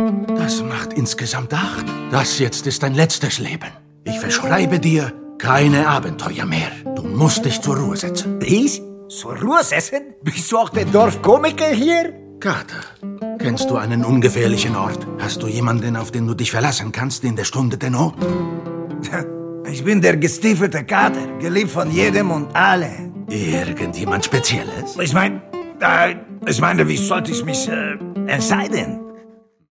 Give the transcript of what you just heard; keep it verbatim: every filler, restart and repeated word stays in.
Das macht insgesamt acht. Das jetzt ist dein letztes Leben. Ich verschreibe dir keine Abenteuer mehr. Du musst dich zur Ruhe setzen. Ich? Zur Ruhe setzen? Bist du auch der Dorfkomiker hier? Kater, kennst du einen ungefährlichen Ort? Hast du jemanden, auf den du dich verlassen kannst in der Stunde der Not? Ich bin der gestiefelte Kater, geliebt von jedem und alle. Irgendjemand Spezielles? Ich meine, äh, ich meine, wie sollte ich mich äh, entscheiden?